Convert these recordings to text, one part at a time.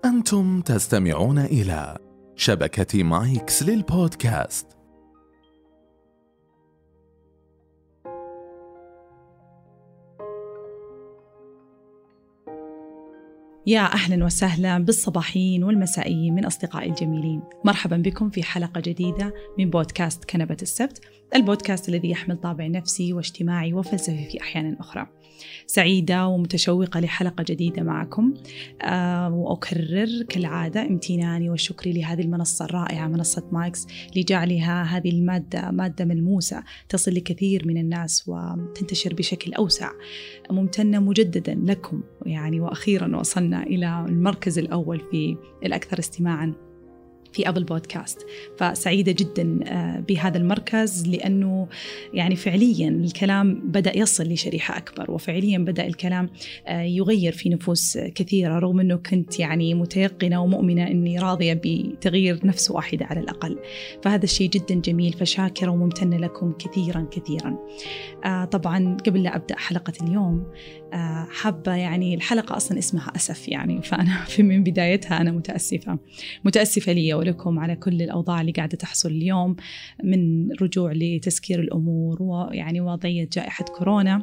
أنتم تستمعون إلى شبكة مايكس للبودكاست. يا أهلا وسهلا بالصباحيين والمسائيين من أصدقائي الجميلين. مرحبا بكم في حلقة جديدة من بودكاست كنبة السبت، البودكاست الذي يحمل طابع نفسي واجتماعي وفلسفي في أحيان أخرى. سعيدة ومتشوقة لحلقة جديدة معكم، وأكرر كالعادة امتناني وشكري لهذه المنصة الرائعة، منصة مايكس، لجعلها هذه المادة مادة ملموسة تصل لكثير من الناس وتنتشر بشكل أوسع. ممتنة مجددا لكم وأخيرا وصلنا إلى المركز الأول في الأكثر استماعا في أبل بودكاست، فسعيدة جدا بهذا المركز، لأنه فعليا الكلام بدأ يصل لشريحة أكبر، وفعليا بدأ الكلام يغير في نفوس كثيرة، رغم أنه كنت متيقنة ومؤمنة أني راضية بتغيير نفس واحدة على الأقل. فهذا الشيء جدا جميل، فشاكرة وممتنة لكم كثيرا كثيرا. طبعا قبل لا أبدأ حلقة اليوم، حابة الحلقة أصلا اسمها أسف، فأنا من بدايتها أنا متأسفة لي ولكم على كل الأوضاع اللي قاعدة تحصل اليوم، من رجوع لتسكير الأمور ووضعية جائحة كورونا.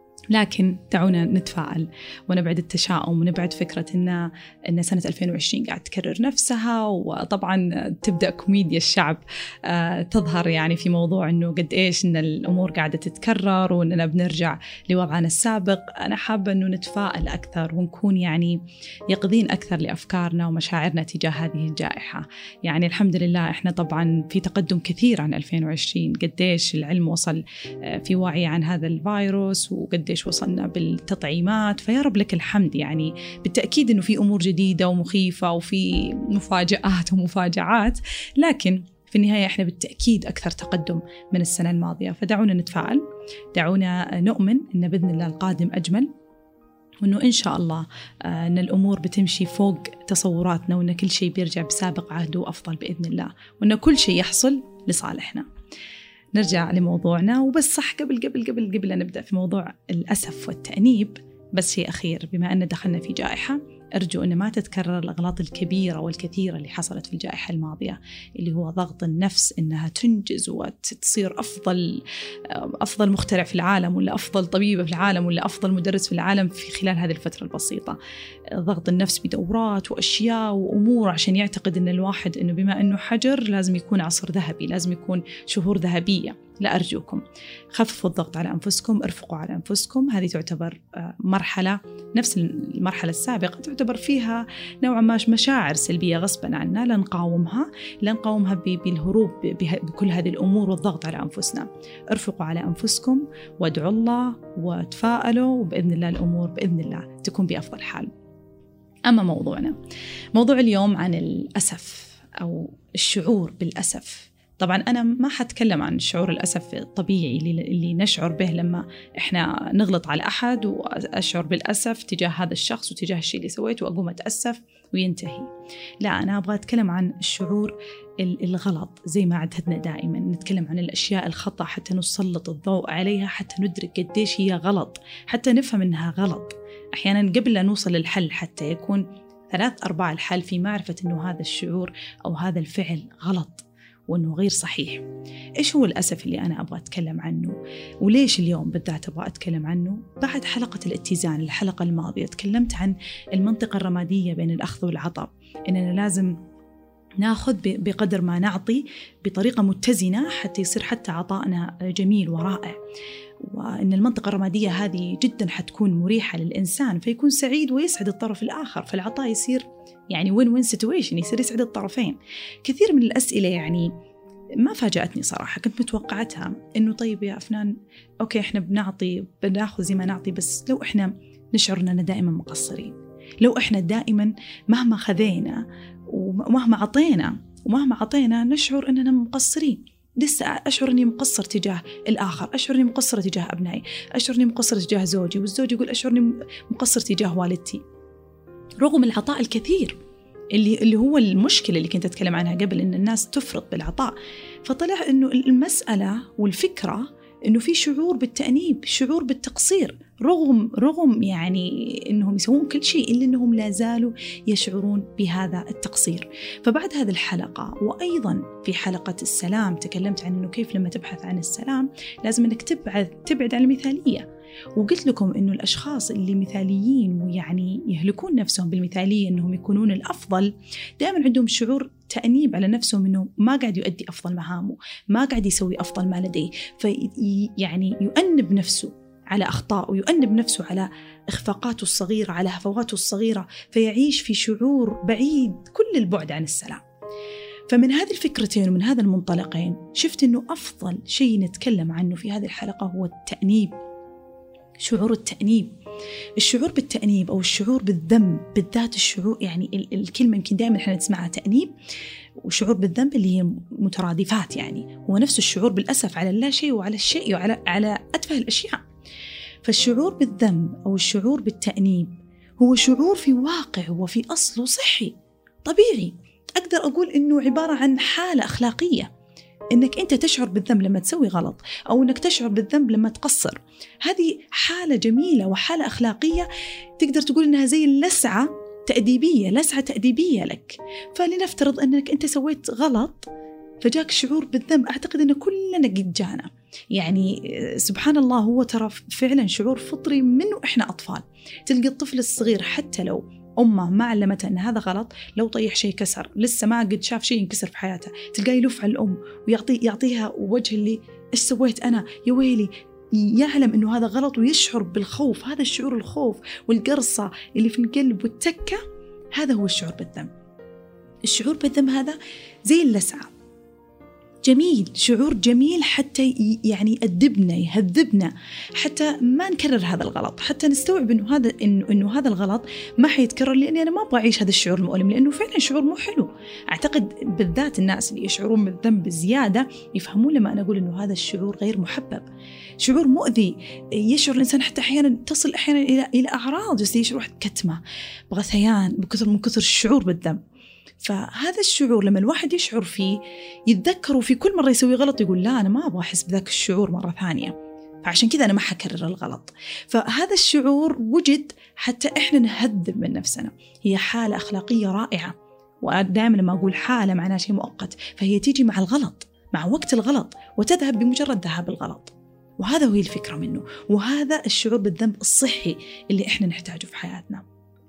لكن دعونا نتفائل ونبعد التشاؤم ونبعد فكرة إن سنة 2020 قاعد تكرر نفسها، وطبعا تبدأ كوميديا الشعب تظهر في موضوع إنه قد إيش إن الأمور قاعدة تتكرر وإننا بنرجع لوضعنا السابق. أنا حابة إنه نتفائل أكثر ونكون يقظين أكثر لأفكارنا ومشاعرنا تجاه هذه الجائحة. الحمد لله إحنا طبعا في تقدم كثير عن 2020، قد إيش العلم وصل في وعي عن هذا الفيروس، وقد إيش وصلنا بالتطعيمات، فيا رب لك الحمد. بالتأكيد إنه في أمور جديدة ومخيفة وفي مفاجآت ومفاجعات، لكن في النهاية إحنا بالتأكيد أكثر تقدم من السنة الماضية. فدعونا نتفائل، دعونا نؤمن إن بإذن الله القادم أجمل، وإنه إن شاء الله أن الأمور بتمشي فوق تصوراتنا، وإن كل شيء بيرجع بسابق عهده أفضل بإذن الله، وإن كل شيء يحصل لصالحنا. نرجع لموضوعنا، وبس صح قبل أن نبدأ في موضوع الأسف والتأنيب، بس شيء أخير. بما أن دخلنا في جائحة، أرجو أن ما تتكرر الأغلاط الكبيرة والكثيرة اللي حصلت في الجائحة الماضية، اللي هو ضغط النفس إنها تنجز وتصير أفضل مخترع في العالم، ولا أفضل طبيبة في العالم، ولا أفضل مدرس في العالم في خلال هذه الفترة البسيطة. ضغط النفس بدورات وأشياء وأمور عشان يعتقد إن الواحد إنه بما إنه حجر لازم يكون عصر ذهبي، لازم يكون شهور ذهبية. لا، أرجوكم خففوا الضغط على أنفسكم، ارفقوا على أنفسكم. هذه تعتبر مرحلة نفس المرحلة السابقة، تعتبر فيها نوعا ما مشاعر سلبية غصبا عنا، لا نقاومها بالهروب بكل هذه الأمور والضغط على أنفسنا. ارفقوا على أنفسكم وادعوا الله وتفائلوا، وبإذن الله الأمور بإذن الله تكون بأفضل حال. أما موضوع اليوم عن الأسف أو الشعور بالأسف. طبعا أنا ما حتكلم عن شعور الأسف الطبيعي اللي نشعر به لما إحنا نغلط على أحد، وأشعر بالأسف تجاه هذا الشخص وتجاه الشيء اللي سويته وأقوم أتأسف وينتهي. لا، أنا أبغى أتكلم عن الشعور الغلط، زي ما عدتنا دائما نتكلم عن الأشياء الخطأ حتى نسلط الضوء عليها، حتى ندرك قديش هي غلط، حتى نفهم إنها غلط. أحيانا قبل لا نوصل للحل حتى يكون 3/4 الحل في معرفة إنه هذا الشعور أو هذا الفعل غلط وأنه غير صحيح. إيش هو الأسف اللي أنا أبغى أتكلم عنه، وليش اليوم بالذات أبغى أتكلم عنه؟ بعد حلقة الاتزان، الحلقة الماضية، تكلمت عن المنطقة الرمادية بين الأخذ والعطاء، إننا لازم ناخذ بقدر ما نعطي بطريقة متزنة حتى يصير حتى عطائنا جميل ورائع، وإن المنطقة الرمادية هذه جدا حتكون مريحة للإنسان، فيكون سعيد ويسعد الطرف الآخر، فالعطاء يصير win-win situation، يصير يسعد الطرفين. كثير من الأسئلة ما فاجأتني صراحة، كنت متوقعتها إنه طيب يا أفنان، أوكي إحنا بناخذ زي ما نعطي، بس لو إحنا نشعر أننا دائما مقصرين، لو إحنا دائما مهما خذينا ومهما عطينا نشعر أننا مقصرين، لسه أشعر أني مقصر تجاه الآخر، أشعر أني مقصر تجاه أبنائي، أشعر أني مقصر تجاه زوجي، والزوج يقول أشعر أني مقصر تجاه والدتي، رغم العطاء الكثير اللي هو المشكلة اللي كنت أتكلم عنها قبل، إن الناس تفرط بالعطاء. فطلع إنه المسألة والفكرة إنه في شعور بالتأنيب، شعور بالتقصير، رغم يعني إنهم يسوون كل شيء إلا إنهم لا زالوا يشعرون بهذا التقصير. فبعد هذه الحلقة وأيضا في حلقة السلام تكلمت عن إنه كيف لما تبحث عن السلام لازم إنك تبعد عن المثالية، وقلت لكم إنه الأشخاص اللي مثاليين ويعني يهلكون نفسهم بالمثالية إنهم يكونون الأفضل دائما عندهم شعور تأنيب على نفسهم إنه ما قاعد يؤدي أفضل مهامه، ما قاعد يسوي أفضل ما لديه، يعني يؤنب نفسه على أخطاء ويؤنب نفسه على إخفاقاته الصغيرة، على هفواته الصغيرة، فيعيش في شعور بعيد كل البعد عن السلام. فمن هذه الفكرتين ومن هذا المنطلقين شفت إنه أفضل شيء نتكلم عنه في هذه الحلقة هو التأنيب، شعور التأنيب. الشعور بالتأنيب أو الشعور بالذنب بالذات، الشعور يعني الكلمة يمكن دائما احنا نسمعها تأنيب وشعور بالذنب اللي هي مترادفات، يعني هو نفس الشعور بالأسف على لا شيء وعلى الشيء وعلى أتفه الأشياء. فالشعور بالذنب أو الشعور بالتأنيب هو شعور في واقع وفي أصله صحي طبيعي. أقدر أقول إنه عبارة عن حالة أخلاقية، إنك أنت تشعر بالذنب لما تسوي غلط أو إنك تشعر بالذنب لما تقصر. هذه حالة جميلة وحالة أخلاقية، تقدر تقول إنها زي لسعة تأديبية لك. فلنفترض أنك أنت سويت غلط فجاك شعور بالذنب، أعتقد أن كلنا قد جانا، يعني سبحان الله، هو ترى فعلا شعور فطري منه إحنا أطفال. تلقى الطفل الصغير حتى لو أمه ما علمته أن هذا غلط، لو طيح شيء كسر، لسه ما قد شاف شيء ينكسر في حياته، تلقاه يلف على الأم ويعطيها وجه اللي إيش سويت أنا يا ويلي، يعلم أنه هذا غلط ويشعر بالخوف. هذا الشعور، الخوف والقرصة اللي في القلب والتكة، هذا هو الشعور بالذنب. الشعور بالذنب هذا زي اللسعة، جميل، شعور جميل حتى يعني يأدبنا يهذبنا حتى ما نكرر هذا الغلط، حتى نستوعب إنه هذا الغلط ما حيتكرر، لأني أنا ما أبغى أعيش هذا الشعور المؤلم، لأنه فعلا شعور مو حلو. أعتقد بالذات الناس اللي يشعرون بالذنب زيادة يفهمون لما أنا أقول إنه هذا الشعور غير محبب، شعور مؤذي. يشعر الإنسان حتى أحيانا تصل أحيانا إلى أعراض، يشعر واحد كتمة، بغثيان من كثر الشعور بالذنب. فهذا الشعور لما الواحد يشعر فيه يتذكره في كل مرة يسوي غلط يقول لا أنا ما أبغى أحس بذاك الشعور مرة ثانية، فعشان كذا أنا ما حكرر الغلط. فهذا الشعور وجد حتى إحنا نهذب من نفسنا. هي حالة أخلاقية رائعة، ودائما لما أقول حالة معناها شيء مؤقت، فهي تيجي مع الغلط، مع وقت الغلط، وتذهب بمجرد ذهاب الغلط. وهذا هو الفكرة منه، وهذا الشعور بالذنب الصحي اللي إحنا نحتاجه في حياتنا.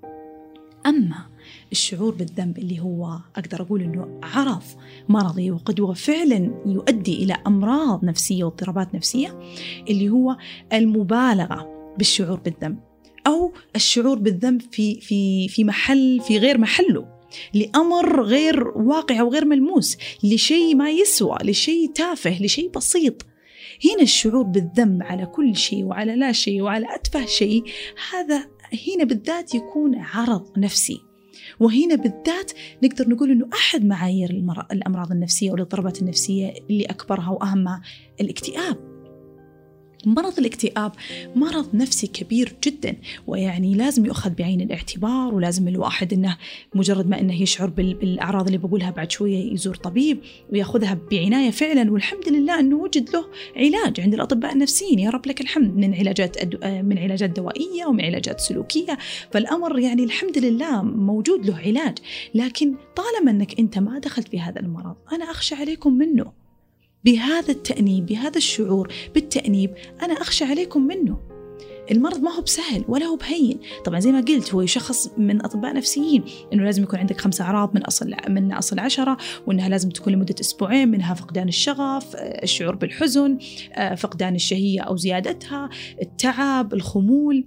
أما الشعور بالذنب اللي هو أقدر أقول أنه عرض مرضي وقد هو فعلا يؤدي إلى أمراض نفسية واضطرابات نفسية، اللي هو المبالغة بالشعور بالذنب، أو الشعور بالذنب في محل في غير محله، لأمر غير واقع وغير ملموس، لشيء ما يسوى، لشيء تافه، لشيء بسيط. هنا الشعور بالذنب على كل شيء وعلى لا شيء وعلى أتفه شيء، هذا هنا بالذات يكون عرض نفسي. وهنا بالذات نقدر نقول أنه أحد معايير الأمراض النفسية والاضطرابات النفسية اللي أكبرها وأهمها الاكتئاب. مرض الاكتئاب مرض نفسي كبير جدا، ويعني لازم يؤخذ بعين الاعتبار، ولازم الواحد إنه مجرد ما إنه يشعر بالأعراض اللي بقولها بعد شوية يزور طبيب ويأخذها بعناية فعلا. والحمد لله أنه وجد له علاج عند الأطباء النفسيين، يا رب لك الحمد، من علاجات دوائية ومن علاجات سلوكية. فالأمر يعني الحمد لله موجود له علاج. لكن طالما أنك أنت ما دخلت في هذا المرض، أنا أخشى عليكم منه. بهذا التأنيب، بهذا الشعور بالتأنيب، أنا أخشى عليكم منه. المرض ما هو بسهل ولا هو بهين. طبعا زي ما قلت هو يشخص من أطباء نفسيين إنه لازم يكون عندك 5 أعراض من أصل 10، وإنها لازم تكون لمدة 2 أسبوع، منها فقدان الشغف، الشعور بالحزن، فقدان الشهية أو زيادتها، التعب، الخمول،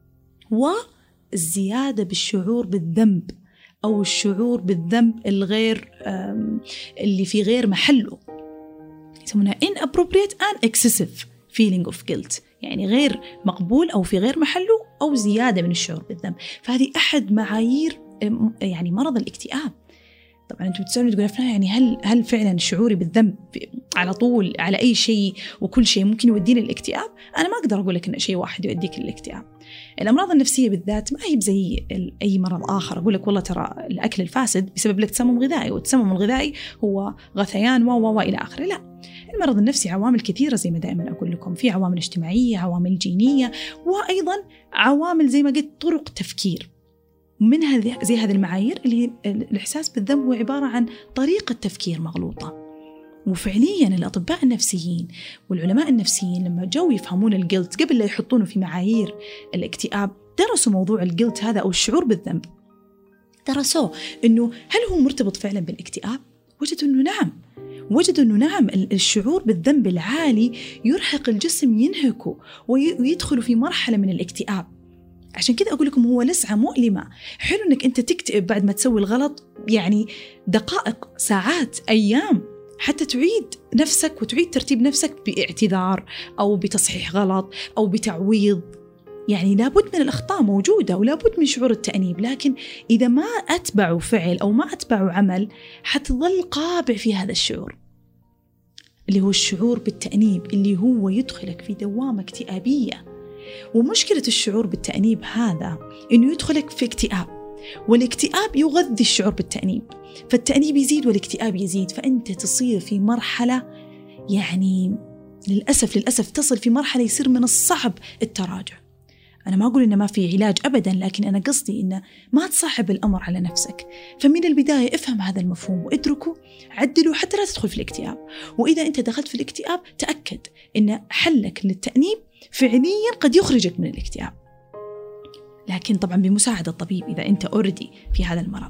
والزيادة بالشعور بالذنب أو الشعور بالذنب اللي في غير محله، يسمونها inappropriate and excessive feeling of guilt، يعني غير مقبول أو في غير محله أو زيادة من الشعور بالذنب. فهذه أحد معايير يعني مرض الاكتئاب. طبعا أنتم بتسألون تقولون يعني هل فعلا شعوري بالذنب على طول على أي شيء وكل شيء ممكن يوديني الاكتئاب؟ أنا ما أقدر أقول لك إن شيء واحد يؤديك للاكتئاب. الأمراض النفسية بالذات ما هي زي أي مرض آخر أقول لك والله ترى الأكل الفاسد بسبب لك تسمم غذائي، والتسمم الغذائي هو غثيان وإلى آخره. لا، المرض النفسي عوامل كثيرة زي ما دائما أقول لكم، في عوامل اجتماعية، عوامل جينية، وأيضا عوامل زي ما قلت طرق تفكير. منها زي هذه المعايير اللي الإحساس بالذنب هو عبارة عن طريقة تفكير مغلوطة. وفعليا الأطباء النفسيين والعلماء النفسيين لما جو يفهمون الجلت قبل لا يحطونه في معايير الاكتئاب، درسوا موضوع الجلت هذا أو الشعور بالذنب، درسوه إنه هل هو مرتبط فعلا بالاكتئاب؟ وجدوا إنه نعم الشعور بالذنب العالي يرهق الجسم، ينهكه ويدخل في مرحلة من الاكتئاب. عشان كذا أقول لكم هو لسعة مؤلمة. حلو إنك أنت تكتئب بعد ما تسوي الغلط، يعني دقائق، ساعات، أيام، حتى تعيد نفسك وتعيد ترتيب نفسك باعتذار أو بتصحيح غلط أو بتعويض. يعني لابد من الأخطاء موجودة ولابد من شعور التأنيب، لكن إذا ما أتبعوا فعل أو ما أتبعوا عمل حتظل قابع في هذا الشعور اللي هو الشعور بالتأنيب، اللي هو يدخلك في دوامة اكتئابية. ومشكلة الشعور بالتأنيب هذا إنه يدخلك في اكتئاب، والاكتئاب يغذي الشعور بالتأنيب، فالتأنيب يزيد والاكتئاب يزيد، فأنت تصير في مرحلة يعني للأسف تصل في مرحلة يصير من الصعب التراجع. أنا ما أقول إنه ما في علاج أبداً، لكن أنا قصدي إنه ما تصعب الأمر على نفسك. فمن البداية افهم هذا المفهوم وادركه، عدله حتى لا تدخل في الاكتئاب. وإذا أنت دخلت في الاكتئاب تأكد إن حلك للتأنيب فعلياً قد يخرجك من الاكتئاب، لكن طبعاً بمساعدة الطبيب إذا أنت أوردي في هذا المرض.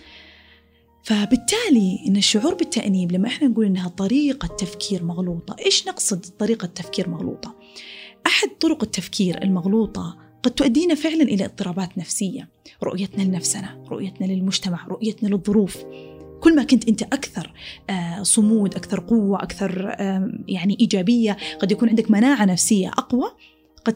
فبالتالي إن الشعور بالتأنيب لما إحنا نقول إنها طريقة تفكير مغلوطة، إيش نقصد طريقة تفكير مغلوطة؟ أحد طرق التفكير المغلوطة قد تؤدينا فعلا إلى اضطرابات نفسية، رؤيتنا لنفسنا، رؤيتنا للمجتمع، رؤيتنا للظروف. كل ما كنت أنت أكثر صمود، أكثر قوة، أكثر يعني إيجابية، قد يكون عندك مناعة نفسية أقوى، قد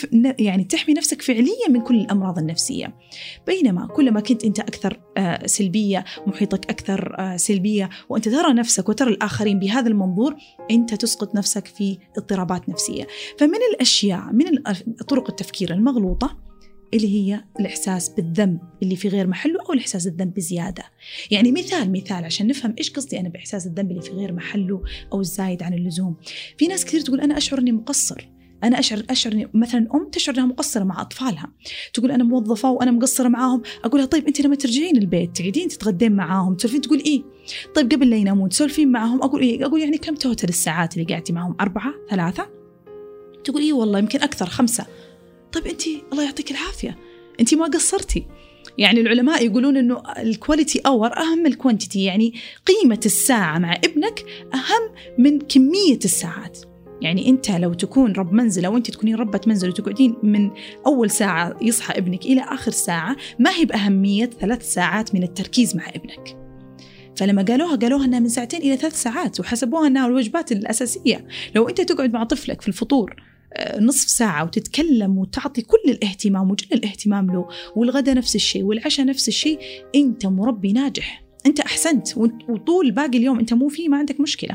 تحمي نفسك فعليا من كل الأمراض النفسية. بينما كل ما كنت أنت أكثر سلبية، محيطك أكثر سلبية، وأنت ترى نفسك وترى الآخرين بهذا المنظور، أنت تسقط نفسك في اضطرابات نفسية. فمن الأشياء، من طرق التفكير المغلوطة اللي هي الإحساس بالذنب اللي في غير محله، أو الإحساس بالذنب بزيادة. يعني مثال عشان نفهم إيش قصدي أنا بإحساس الذنب اللي في غير محله أو الزايد عن اللزوم. في ناس كثير تقول أنا أشعر أني مقصر، أنا أشعر مثلا تشعر أنها مقصرة مع أطفالها، تقول أنا موظفة وأنا مقصرة معاهم. أقولها طيب أنت لما ترجعين البيت تقعدين تتغدين معاهم تسولفين، تقول إيه؟ طيب قبل لا ينامون تسولفين معاهم؟ أقول إيه؟ أقول يعني كم توتل الساعات اللي قاعدتي معهم؟ 4 3؟ تقول إيه والله يمكن أكثر 5. طيب أنت الله يعطيك العافية، أنت ما قصرتي. يعني العلماء يقولون إنه الكواليتي أور أهم من الكوانتيتي، يعني قيمة الساعة مع ابنك أهم من كمية الساعات. يعني أنت لو تكون رب منزل أو أنت تكونين ربة منزل وتقعدين من أول ساعة يصحى ابنك إلى آخر ساعة، ما هي بأهمية 3 ساعات من التركيز مع ابنك. فلما قالوها أنها من 2 إلى 3 ساعات، وحسبوها أنها الوجبات الأساسية. لو أنت تقعد مع طفلك في الفطور نصف ساعة وتتكلم وتعطي كل الاهتمام وجل الاهتمام له، والغدا نفس الشيء والعشاء نفس الشيء، أنت مربي ناجح، أنت أحسنت، وطول باقي اليوم أنت مو فيه، ما عندك مشكلة.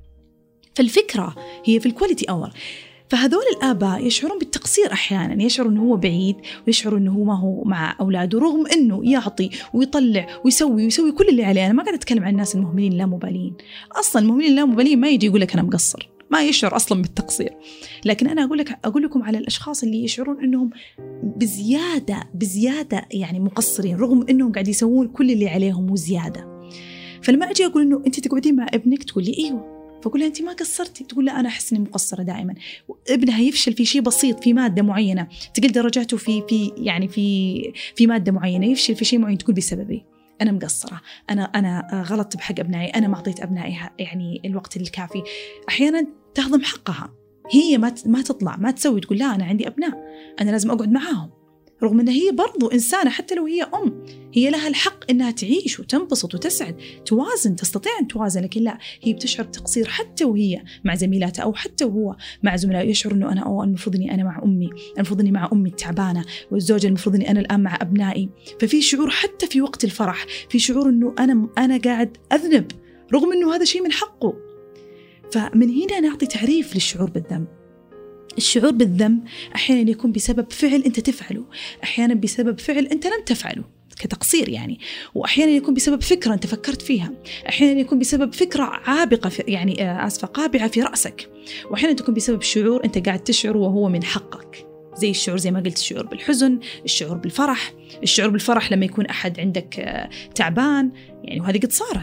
فالفكرة هي في الكواليتي أور. فهذول الآباء يشعرون بالتقصير أحيانا، يشعرون أنه هو بعيد، ويشعرون أنه هو ما هو مع أولاده، رغم أنه يعطي ويطلع ويسوي كل اللي عليه. أنا ما قاعد أتكلم عن الناس المهملين اللامبالين، أصلا المهملين اللامبالين ما يجي يقول لك أنا مقصر، ما يشعر أصلا بالتقصير. لكن أنا أقول لكم على الأشخاص اللي يشعرون أنهم بزيادة يعني مقصرين، رغم أنهم قاعد يسوون كل اللي عليهم وزيادة. فلما أجي أقول أنه أنت تقعدين مع ابنك، تقول لي إيوه، فأقول لها أنت ما قصرتي، تقول لا أنا أحس إني مقصرة دائما. ابنها يفشل في شيء بسيط، في مادة معينة، تقل درجاته في مادة معينة، يفشل في شيء معين، تقول بسببي أنا مقصرة، أنا غلطت بحق أبنائي، أنا ما أعطيت أبنائي يعني الوقت الكافي. أحيانا تهضم حقها، هي ما تطلع ما تسوي، تقول لا أنا عندي أبناء أنا لازم أقعد معاهم، رغم أنها هي برضو إنسانة، حتى لو هي هي لها الحق أنها تعيش وتنبسط وتسعد، توازن، تستطيع أن توازن. لكن لا، هي بتشعر بتقصير حتى وهي مع زميلاتها، أو حتى وهو مع زملائه، يشعر أنه أنا المفروض أني أنا مع أمي، المفروض أني مع أمي التعبانة، والزوجة المفروض أني أنا الآن مع أبنائي. ففي شعور حتى في وقت الفرح، في شعور أنه أنا قاعد أذنب، رغم أنه هذا شيء من حقه. فمن هنا نعطي تعريف للشعور بالذنب. الشعور بالذنب أحيانا يكون بسبب فعل أنت تفعله، أحيانا بسبب فعل أنت لم تفعله. كتقصير يعني. وأحيانا يكون بسبب فكرة أنت فكرت فيها، أحيانا يكون بسبب فكرة عابقة قابعة في رأسك، وأحيانا تكون بسبب شعور أنت قاعد تشعر وهو من حقك، زي الشعور زي ما قلت، الشعور بالحزن، الشعور بالفرح. الشعور بالفرح لما يكون أحد عندك تعبان يعني، وهذه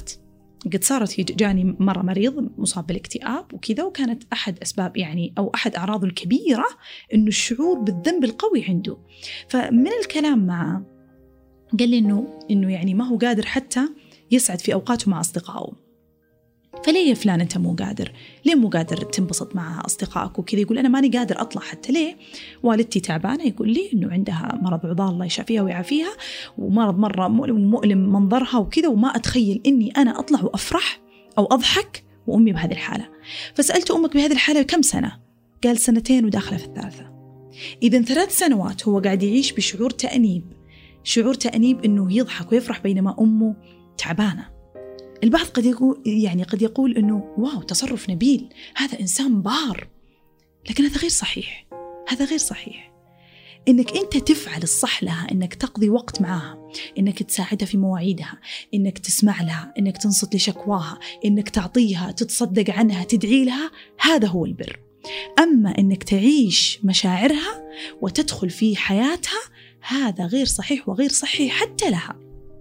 قد صارت جاني مرة مريض مصاب بالاكتئاب وكذا، وكانت أحد أسباب يعني أو أحد أعراضه الكبيرة إنه الشعور بالذنب القوي عنده. فمن الكلام معه قال لي إنه يعني ما هو قادر حتى يسعد في أوقاته مع أصدقائه. فليه يا فلان أنت مو قادر؟ ليه مو قادر تنبسط مع أصدقائك وكذا؟ يقول أنا ماني قادر أطلع حتى. ليه؟ والدتي تعبانة، يقول لي إنه عندها مرض عضال الله يشافيها ويعافيها، ومرض مرة مؤلم منظرها وكذا، وما أتخيل إني أنا أطلع وأفرح أو أضحك وأمي بهذه الحالة. فسألت أمك بهذه الحالة كم سنة؟ قال 2 وداخلة في 3. إذن 3 سنوات هو قاعد يعيش بشعور تأنيب، شعور تأنيب إنه يضحك ويفرح بينما أمه تعبانة. البعض قد يقول إنه واو تصرف نبيل، هذا إنسان بار، لكن هذا غير صحيح. هذا غير صحيح. إنك أنت تفعل الصح لها، إنك تقضي وقت معها، إنك تساعدها في مواعيدها، إنك تسمع لها، إنك تنصت لشكواها، إنك تعطيها، تتصدق عنها، تدعي لها، هذا هو البر. أما إنك تعيش مشاعرها وتدخل في حياتها، هذا غير صحيح وغير صحي حتى لها.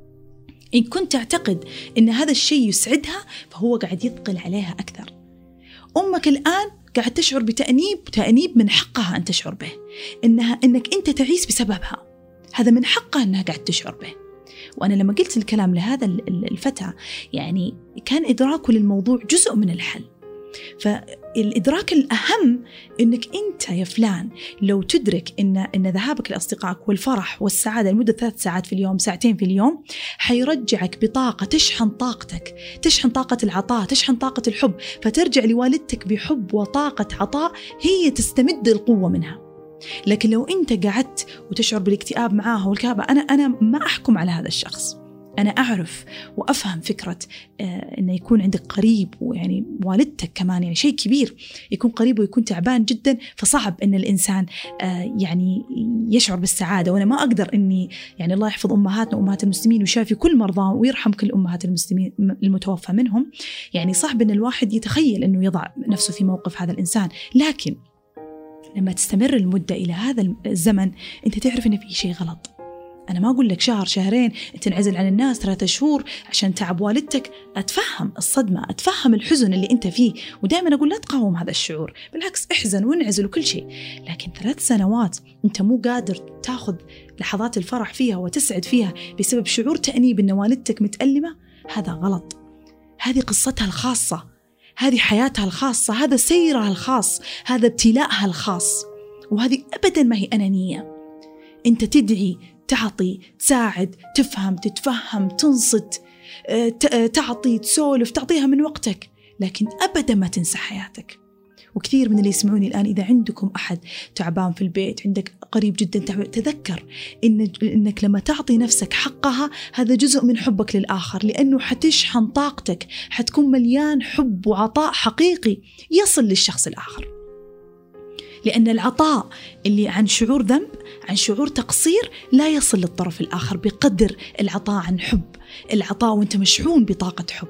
إن كنت تعتقد إن هذا الشيء يسعدها، فهو قاعد يثقل عليها أكثر. أمك الآن قاعد تشعر تأنيب من حقها أن تشعر به، إنك أنت تعيس بسببها، هذا من حقها أنها قاعد تشعر به. وأنا لما قلت الكلام لهذا الفتى يعني كان إدراكه للموضوع جزء من الحل. فالإدراك الأهم إنك أنت يا فلان لو تدرك إن ذهابك لأصدقائك والفرح والسعادة لمدة 3 ساعات في اليوم، 2 في اليوم، حيرجعك بطاقة تشحن طاقتك، تشحن طاقة العطاء، تشحن طاقة الحب، فترجع لوالدتك بحب وطاقة عطاء هي تستمد القوة منها. لكن لو أنت قعدت وتشعر بالاكتئاب معاها والكآبة، أنا ما أحكم على هذا الشخص، أنا أعرف وأفهم فكرة إنه يكون عندك قريب، ويعني والدتك كمان يعني شيء كبير، يكون قريب ويكون تعبان جدا، فصعب إن الإنسان يعني يشعر بالسعادة. وأنا ما أقدر إني يعني الله يحفظ أمهاتنا وأمهات المسلمين ويشافي كل مرضاهم ويرحم كل أمهات المسلمين المتوفى منهم، يعني صعب إن الواحد يتخيل إنه يضع نفسه في موقف هذا الإنسان. لكن لما تستمر المدة إلى هذا الزمن، أنت تعرف إن في شيء غلط. أنا ما أقول لك 1 2 تنعزل عن الناس 3 شهور عشان تعب والدتك، أتفهم الصدمة، أتفهم الحزن اللي أنت فيه، ودائما أقول لا تقاوم هذا الشعور، بالعكس احزن وانعزل وكل شيء. لكن 3 سنوات أنت مو قادر تاخذ لحظات الفرح فيها وتسعد فيها بسبب شعور تأنيب إن والدتك متألمة، هذا غلط. هذه قصتها الخاصة، هذه حياتها الخاصة، هذا سيرها الخاص، هذا ابتلاءها الخاص، وهذه أبدا ما هي أنانية. أنت تدعي، تعطي، تساعد، تفهم، تتفهم، تنصت، تعطي، تسولف، تعطيها من وقتك، لكن أبدا ما تنسى حياتك. وكثير من اللي يسمعوني الآن إذا عندكم أحد تعبان في البيت، عندك قريب جدا تعبان، تذكر إنك لما تعطي نفسك حقها هذا جزء من حبك للآخر، لأنه حتشحن طاقتك، حتكون مليان حب وعطاء حقيقي يصل للشخص الآخر. لأن العطاء اللي عن شعور ذنب، عن شعور تقصير، لا يصل للطرف الآخر بقدر العطاء عن حب، العطاء وانت مشحون بطاقة حب.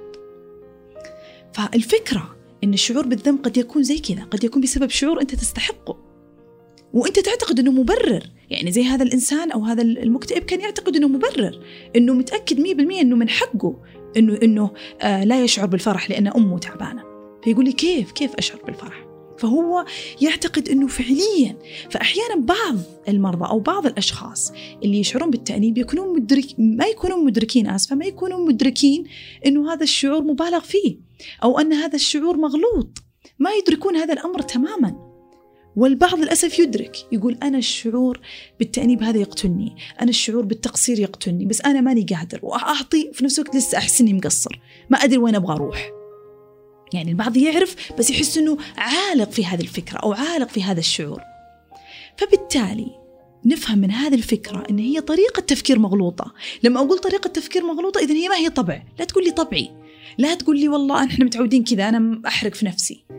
فالفكرة إن الشعور بالذنب قد يكون زي كذا، قد يكون بسبب شعور أنت تستحقه وأنت تعتقد أنه مبرر. يعني زي هذا الإنسان أو هذا المكتئب كان يعتقد أنه مبرر، أنه متأكد 100% أنه من حقه أنه لا يشعر بالفرح لأن أمه تعبانة. فيقول لي كيف أشعر بالفرح؟ فهو يعتقد أنه فعليا. فأحيانا بعض المرضى أو بعض الأشخاص اللي يشعرون بالتأنيب ما يكونون مدركين أنه هذا الشعور مبالغ فيه، أو أن هذا الشعور مغلوط، ما يدركون هذا الأمر تماما. والبعض للأسف يدرك، يقول أنا الشعور بالتأنيب هذا يقتلني، أنا الشعور بالتقصير يقتلني، بس أنا ماني قادر وأعطي في نفس الوقت لسه أحسني مقصر، ما أدري وين أبغى أروح. يعني البعض يعرف بس يحس أنه عالق في هذه الفكرة أو عالق في هذا الشعور. فبالتالي نفهم من هذه الفكرة أن هي طريقة تفكير مغلوطة. لما أقول طريقة تفكير مغلوطة، إذن هي ما هي طبع. لا تقول لي طبعي، لا تقول لي والله إحنا متعودين كذا، أنا أحرق في نفسي.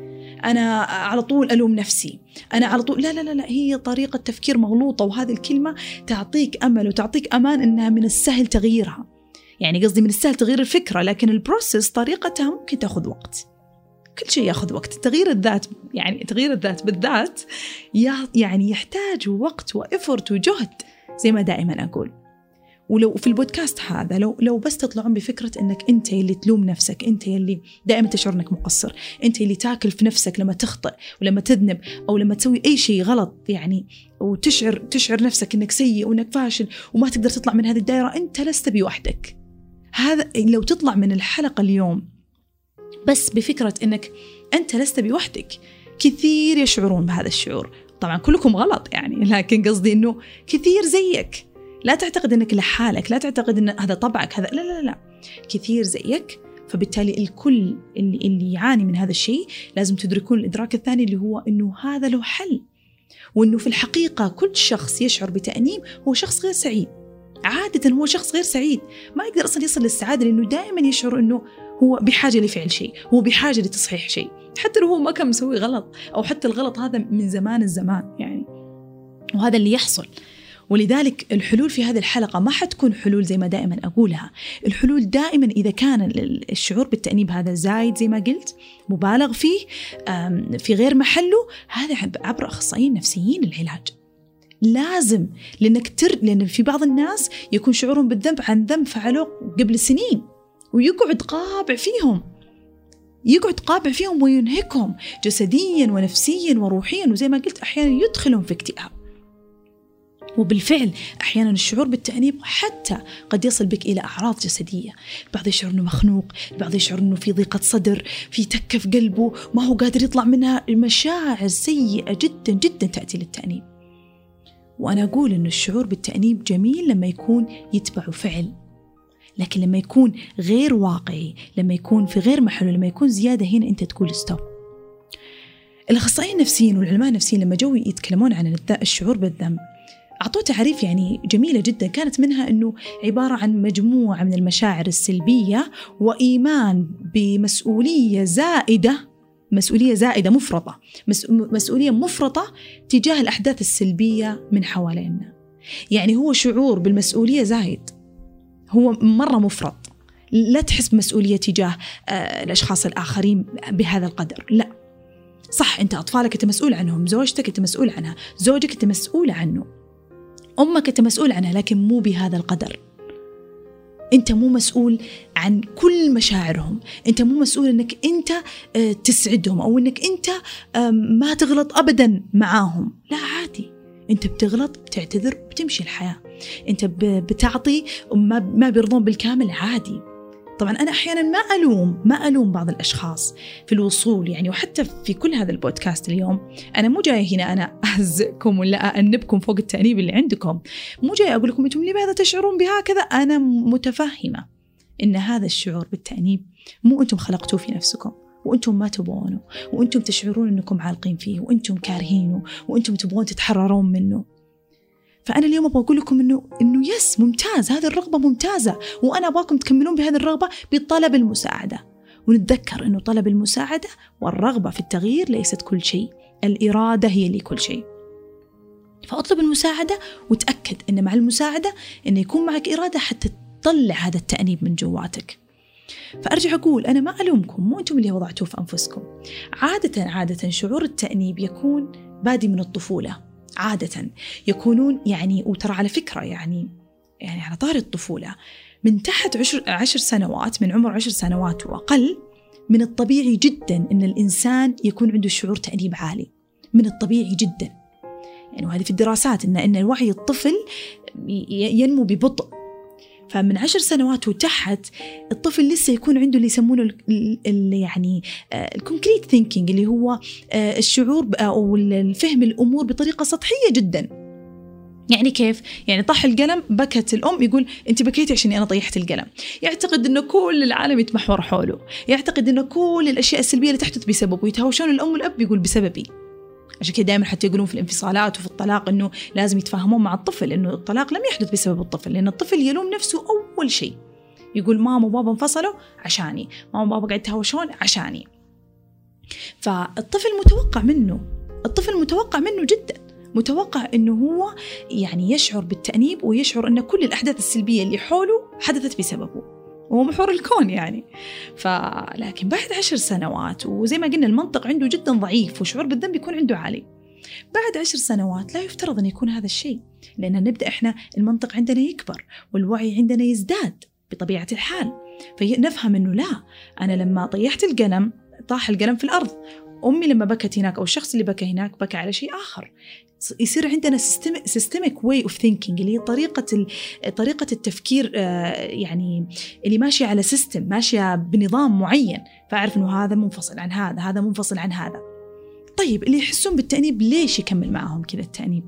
أنا على طول ألوم نفسي، أنا على طول لا، هي طريقة تفكير مغلوطة، وهذه الكلمة تعطيك أمل وتعطيك أمان إنها من السهل تغييرها. يعني قصدي من السهل تغيير الفكرة، لكن البروسيس طريقتها ممكن تأخذ وقت. كل شيء يأخذ وقت. تغيير الذات، يعني تغيير الذات بالذات يعني يحتاج وقت وإفورت وجهد، زي ما دائما أقول. ولو في البودكاست هذا لو بس تطلعون بفكرة أنك أنت اللي تلوم نفسك، أنت اللي دائما تشعر أنك مقصر، أنت اللي تاكل في نفسك لما تخطئ ولما تذنب أو لما تسوي أي شيء غلط، يعني وتشعر نفسك أنك سيء وأنك فاشل وما تقدر تطلع من هذه الدائرة، أنت لست بوحدك. هذا لو تطلع من الحلقة اليوم بس بفكرة أنك أنت لست بوحدك. كثير يشعرون بهذا الشعور، طبعا كلكم غلط يعني، لكن قصدي أنه كثير زيك. لا تعتقد أنك لحالك، لا تعتقد أن هذا طبعك، هذا لا، كثير زيك. فبالتالي الكل اللي يعاني من هذا الشيء لازم تدركون الإدراك الثاني، اللي هو أنه هذا له حل، وأنه في الحقيقة كل شخص يشعر بتأنيب هو شخص غير سعيد. عادة هو شخص غير سعيد، ما يقدر أصلا يصل للسعادة، لأنه دائما يشعر أنه هو بحاجة لفعل شيء، هو بحاجة لتصحيح شيء، حتى لو هو ما كان مسوي غلط، أو حتى الغلط هذا من زمان الزمان يعني. وهذا اللي يحصل. ولذلك الحلول في هذه الحلقة ما حتكون حلول زي ما دائما أقولها. الحلول دائما إذا كان الشعور بالتأنيب هذا زايد زي ما قلت، مبالغ فيه، في غير محله، هذا عبر أخصائيين نفسيين العلاج. لازم، لأن في بعض الناس يكون شعورهم بالذنب عن ذنب فعلوه قبل سنين، ويقعد قابع فيهم وينهكهم جسديا ونفسيا وروحيا، وزي ما قلت أحيانا يدخلهم في اكتئاب. وبالفعل أحيانا الشعور بالتأنيب حتى قد يصل بك إلى أعراض جسدية. بعض يشعر أنه مخنوق، بعض يشعر أنه في ضيقة صدر، في تكة في قلبه ما هو قادر يطلع منها. مشاعر سيئة جدا جدا تأتي للتأنيب. وأنا أقول أن الشعور بالتأنيب جميل لما يكون يتبع فعل، لكن لما يكون غير واقعي، لما يكون في غير محله، لما يكون زيادة، هنا أنت تقول ستوب. الأخصائيين النفسيين والعلماء النفسيين لما جو يتكلمون عن الشعور بالذنب أعطوا تعريف يعني جميلة جدا، كانت منها أنه عبارة عن مجموعة من المشاعر السلبية وإيمان بمسؤولية زائدة، مسؤولية مفرطة تجاه الأحداث السلبية من حوالينا. يعني هو شعور بالمسؤولية زايد، هو مرة مفرط. لا تحس بمسؤولية تجاه الأشخاص الآخرين بهذا القدر، لا. صح، أنت أطفالك أنت مسؤول عنهم، زوجتك أنت مسؤول عنها، زوجك أنت مسؤول عنه، أمك أنت مسؤول عنها، لكن مو بهذا القدر. أنت مو مسؤول عن كل مشاعرهم، أنت مو مسؤول أنك أنت تسعدهم، أو أنك أنت ما تغلط أبدا معاهم. لا، عادي، أنت بتغلط، بتعتذر، بتمشي الحياة. أنت بتعطي ما بيرضون بالكامل، عادي. طبعا أنا أحيانا ما ألوم بعض الأشخاص في الوصول يعني، وحتى في كل هذا البودكاست اليوم أنا مو جاي هنا أنا أهزئكم ولا أأنبكم فوق التأنيب اللي عندكم، مو جاي أقول لكم أنتم لماذا تشعرون بهكذا. أنا متفهمة إن هذا الشعور بالتأنيب مو أنتم خلقتوه في نفسكم، وأنتم ما تبغونه، وأنتم تشعرون أنكم عالقين فيه، وأنتم كارهينه، وأنتم تبغون تتحررون منه. فأنا اليوم أبغى أقول لكم إنه يس، ممتاز، هذه الرغبة ممتازة، وأنا أبغاكم تكملون بهذه الرغبة بطلب المساعدة. ونتذكر إنه طلب المساعدة والرغبة في التغيير ليست كل شيء، الإرادة هي اللي كل شيء. فأطلب المساعدة، وتأكد إن مع المساعدة إن يكون معك إرادة حتى تطلع هذا التأنيب من جواتك. فأرجع أقول أنا ما ألومكم، مو أنتم اللي وضعتوه في أنفسكم. عادة شعور التأنيب يكون بادي من الطفولة، عادة يكونون يعني، وترى على فكرة يعني على طار الطفولة، من تحت 10 سنوات، من عمر 10 سنوات وأقل، من الطبيعي جدا أن الإنسان يكون عنده شعور تأنيب عالي، من الطبيعي جدا يعني. وهذه في الدراسات إن وعي الطفل ينمو ببطء. فمن 10 سنوات وتحت الطفل لسه يكون عنده اللي يسمونه يعني الكونكريت ثينكينج، اللي هو الشعور أو الفهم الأمور بطريقة سطحية جدا. يعني كيف؟ يعني طاح القلم، بكت الأم، يقول أنت بكيتي عشان أنا طيحت القلم. يعتقد أنه كل العالم يتمحور حوله، يعتقد أنه كل الأشياء السلبية اللي تحدث بسببه. يتهاوشون الأم والأب، يقول بسببي. عشان كده دائما حتى يقولون في الانفصالات وفي الطلاق إنه لازم يتفاهمون مع الطفل، إنه الطلاق لم يحدث بسبب الطفل، لأن الطفل يلوم نفسه أول شيء. يقول ماما وبابا انفصلوا عشاني، ماما وبابا قاعد يتهاوشون عشاني. فالطفل متوقع منه جدا، متوقع أنه هو يعني يشعر بالتأنيب ويشعر أن كل الأحداث السلبية اللي حوله حدثت بسببه، وهو محور الكون يعني. لكن بعد 10 سنوات، وزي ما قلنا المنطق عنده جدا ضعيف وشعور بالذنب يكون عنده عالي، بعد 10 سنوات لا يفترض أن يكون هذا الشيء، لأن نبدأ إحنا المنطق عندنا يكبر والوعي عندنا يزداد بطبيعة الحال، فنفهم أنه لا، أنا لما طيحت القلم طاح القلم في الأرض، أمي لما بكت هناك أو الشخص اللي بكى هناك بكى على شيء آخر. يصير عندنا systemic way of thinking اللي هي طريقة التفكير يعني اللي ماشية على سيستم، ماشية بنظام معين، فأعرف أنه هذا منفصل عن هذا، هذا منفصل عن هذا. طيب اللي يحسون بالتأنيب ليش يكمل معهم كذا التأنيب؟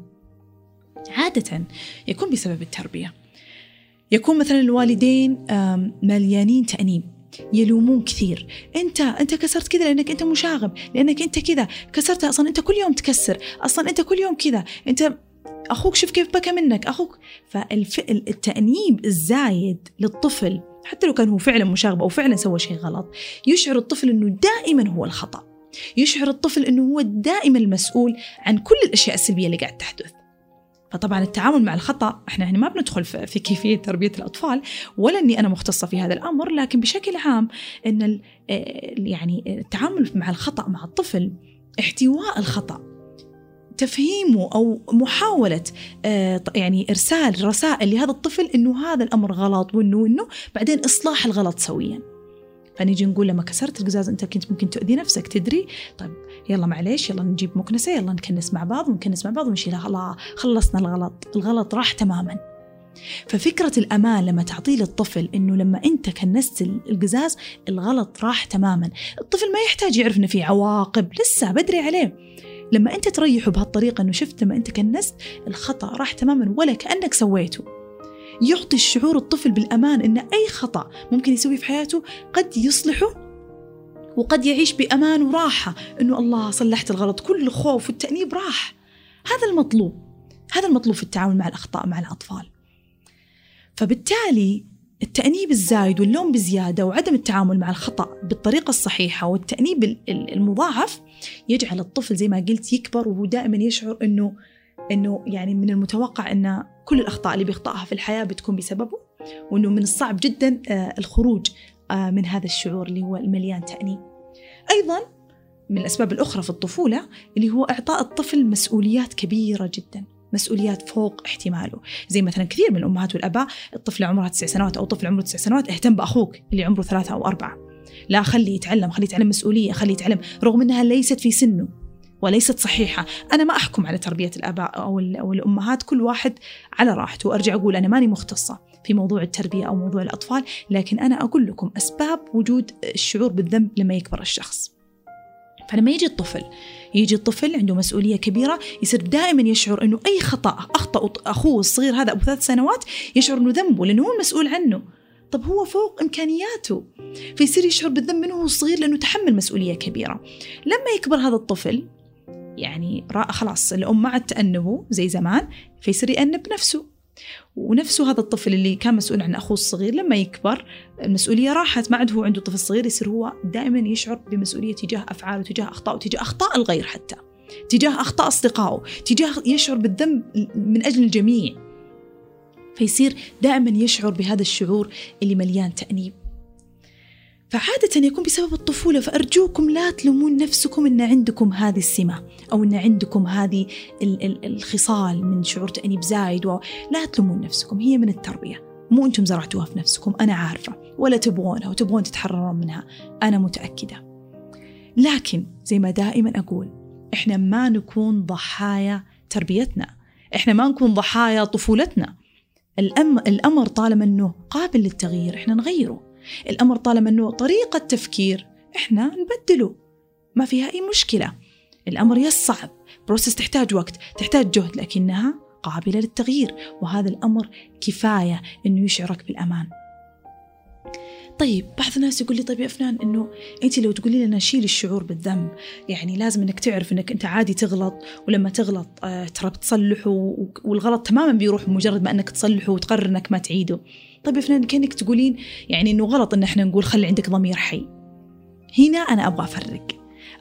عادة يكون بسبب التربية، يكون مثلا الوالدين مليانين تأنيب، يلومون كثير، انت كسرت كذا لانك انت مشاغب، لانك انت كذا كسرت، اصلا انت كل يوم تكسر، اصلا انت كل يوم كذا، انت اخوك شوف كيف بكى منك اخوك. فالتأنيب الزايد للطفل حتى لو كان هو فعلا مشاغب او فعلا سوى شيء غلط، يشعر الطفل انه دائما هو الخطأ، يشعر الطفل انه هو دائما المسؤول عن كل الاشياء السلبية اللي قاعد تحدث. فطبعا التعامل مع الخطأ، احنا ما بندخل في كيفية تربية الأطفال، ولا أني أنا مختصة في هذا الأمر، لكن بشكل عام أن يعني التعامل مع الخطأ مع الطفل، احتواء الخطأ، تفهيمه أو محاولة يعني إرسال رسائل لهذا الطفل أنه هذا الأمر غلط، وأنه بعدين إصلاح الغلط سويا. فنيجي نقول لما كسرت القزاز أنت كنت ممكن تؤذي نفسك، تدري؟ طيب يلا معليش، يلا نجيب مكنسة، يلا نكنس مع بعض ونشيلها، خلصنا الغلط راح تماما. ففكرة الأمان لما تعطيه للطفل إنه لما أنت كنست القزاز الغلط راح تماما، الطفل ما يحتاج يعرف إنه في عواقب، لسه بدري عليه. لما أنت تريحه بهالطريقة إنه شفت لما أنت كنست الخطأ راح تماما ولا كأنك سويته، يعطي الشعور الطفل بالأمان إن أي خطأ ممكن يسويه في حياته قد يصلحه وقد يعيش بأمان وراحة، إنه الله صلحت الغلط، كل الخوف والتأنيب راح. هذا المطلوب في التعامل مع الأخطاء مع الأطفال. فبالتالي التأنيب الزايد واللوم بزيادة وعدم التعامل مع الخطأ بالطريقة الصحيحة والتأنيب المضاعف يجعل الطفل زي ما قلت يكبر وهو دائما يشعر إنه يعني من المتوقع أن كل الأخطاء اللي بيخطئها في الحياة بتكون بسببه، وإنه من الصعب جدا الخروج من هذا الشعور اللي هو المليان تأنيب. أيضا من الأسباب الأخرى في الطفولة اللي هو إعطاء الطفل مسؤوليات كبيرة جدا، مسؤوليات فوق احتماله. زي مثلا كثير من الأمهات والأباء الطفل عمره 9 سنوات أو طفل عمره 9 سنوات اهتم بأخوك اللي عمره 3 أو 4، لا خليه يتعلم مسؤولية، خليه يتعلم، رغم أنها ليست في سنه وليست صحيحة. أنا ما أحكم على تربية الآباء أو الأمهات، كل واحد على راحته، وأرجع أقول أنا ماني مختصة في موضوع التربية أو موضوع الأطفال، لكن أنا أقول لكم أسباب وجود الشعور بالذنب لما يكبر الشخص. فلما يجي الطفل عنده مسؤولية كبيرة، يصير دائما يشعر أنه أي خطأ أخطأ أخوه الصغير هذا أبو 3 سنوات يشعر أنه ذنبه لأنه هو المسؤول عنه. طب هو فوق إمكانياته، فيصير يشعر بالذنب منه هو صغير لأنه تحمل مسؤولية كبيرة. لما يكبر هذا الطفل يعني خلاص الأم ما عاد تأنبه زي زمان، فيصير يأنب نفسه، ونفسه هذا الطفل اللي كان مسؤول عن أخوه الصغير لما يكبر المسؤولية راحت، ما عاد هو عنده طفل صغير، يصير هو دائما يشعر بمسؤولية تجاه أفعاله، تجاه أخطائه، تجاه أخطاء الغير، حتى تجاه أخطاء أصدقائه، يشعر بالذنب من أجل الجميع، فيصير دائما يشعر بهذا الشعور اللي مليان تأنيب. فعادة يكون بسبب الطفولة. فأرجوكم لا تلومون نفسكم إن عندكم هذه السمة أو إن عندكم هذه الخصال من شعور تأنيب زايد، لا تلومون نفسكم، هي من التربية، مو أنتم زرعتوها في نفسكم، أنا عارفة، ولا تبغونها وتبغون تتحررون منها، أنا متأكدة. لكن زي ما دائما أقول، إحنا ما نكون ضحايا تربيتنا، إحنا ما نكون ضحايا طفولتنا. الأمر طالما أنه قابل للتغيير إحنا نغيره، الأمر طالما أنه طريقة تفكير إحنا نبدله، ما فيها أي مشكلة. الأمر يصعب، بروسس تحتاج وقت، تحتاج جهد، لكنها قابلة للتغيير، وهذا الأمر كفاية أنه يشعرك بالأمان. طيب بعض الناس يقول لي طيب يا أفنان إنه أنت لو تقولي لنا شيل الشعور بالذنب، يعني لازم إنك تعرف إنك أنت عادي تغلط، ولما تغلط ترى بتصلحه، والغلط تماما بيروح بمجرد ما إنك تصلحه وتقرر إنك ما تعيده. طيب يا أفنان كأنك تقولين يعني إنه غلط إن إحنا نقول خلي عندك ضمير حي. هنا أنا أبغى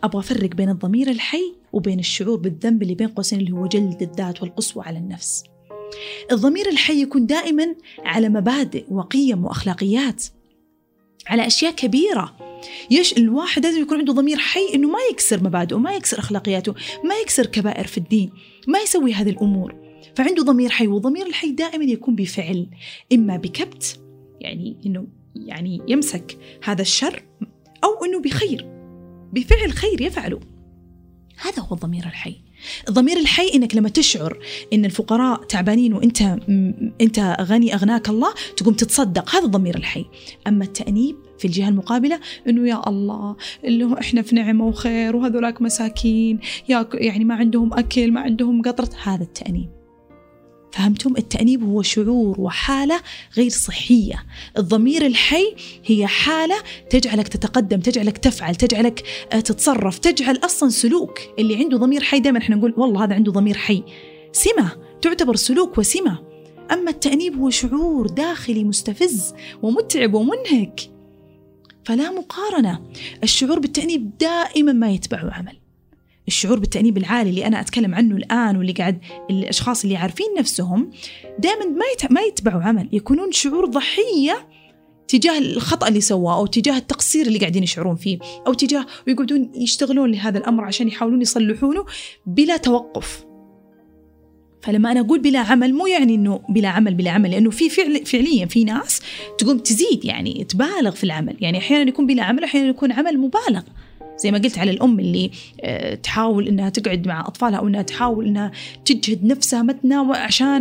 أبغى أفرق بين الضمير الحي وبين الشعور بالذنب اللي بين قوسين اللي هو جلد الذات والقسوة على النفس. الضمير الحي يكون دائما على مبادئ وقيم وأخلاقيات، على أشياء كبيرة. الواحد لازم يكون عنده ضمير حي إنه ما يكسر مبادئه، ما يكسر أخلاقياته، ما يكسر كبائر في الدين، ما يسوي هذه الأمور. فعنده ضمير حي، وضمير الحي دائما يكون بفعل، إما بكبت يعني إنه يعني يمسك هذا الشر، أو إنه بفعل خير يفعله. هذا هو الضمير الحي. الضمير الحي إنك لما تشعر إن الفقراء تعبانين وإنت غني أغناك الله تقوم تتصدق، هذا الضمير الحي. أما التأنيب في الجهة المقابلة إنه يا الله اللي إحنا في نعمة وخير وهذولاك مساكين يعني ما عندهم أكل، ما عندهم قطرة، هذا التأنيب. فهمتم؟ التأنيب هو شعور وحالة غير صحية. الضمير الحي هي حالة تجعلك تتقدم، تجعلك تفعل، تجعلك تتصرف، تجعل أصلا سلوك. اللي عنده ضمير حي دائما احنا نقول والله هذا عنده ضمير حي، سمة تعتبر سلوك وسمة. أما التأنيب هو شعور داخلي مستفز ومتعب ومنهك، فلا مقارنة. الشعور بالتأنيب دائما ما يتبعه عمل. الشعور بالتأنيب العالي اللي أنا أتكلم عنه الآن، واللي قاعد الأشخاص اللي عارفين نفسهم دائما ما يتبعوا عمل، يكونون شعور ضحية تجاه الخطأ اللي سواه، أو تجاه التقصير اللي قاعدين يشعرون فيه، أو تجاه ويقعدون يشتغلون لهذا الأمر عشان يحاولون يصلحونه بلا توقف. فلما أنا أقول بلا عمل مو يعني إنه بلا عمل، لأنه في فعليا في ناس تقوم تزيد يعني تبالغ في العمل. يعني أحيانا يكون بلا عمل، أحيانا يكون عمل مبالغ، زي ما قلت على الأم اللي تحاول إنها تقعد مع أطفالها، أو إنها تحاول إنها تجهد نفسها متنا